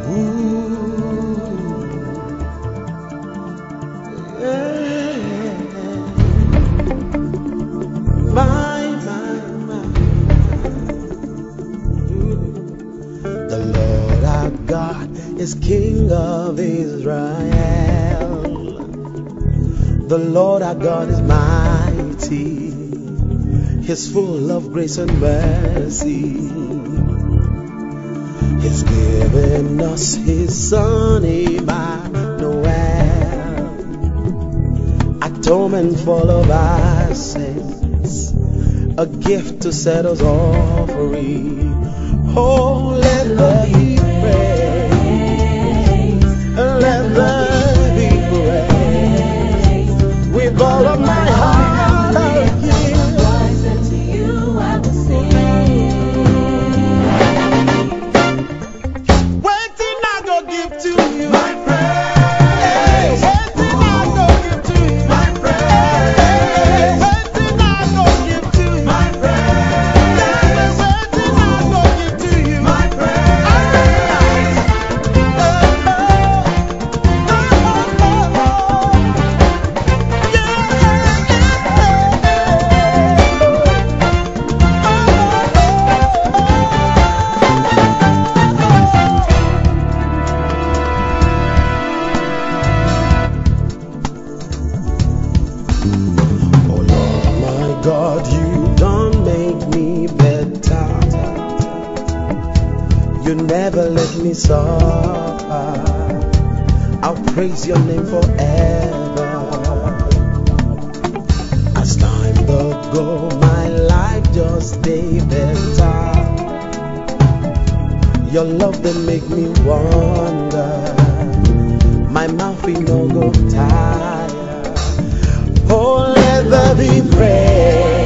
Ooh, yeah. My. Ooh. The Lord our God is King of Israel. The Lord our God is mighty. He's full of grace and mercy. He's given us His Son Emmanuel, atonement for all of our sins, a gift to set us all free. Oh, let the be praised, let the be praised, with all of my heart. God, you don't make me better. You never let me suffer. I'll praise your name forever. As time go, my life just stay better. Your love they make me wonder. My mouth will no go tired. Oh, let there be praise.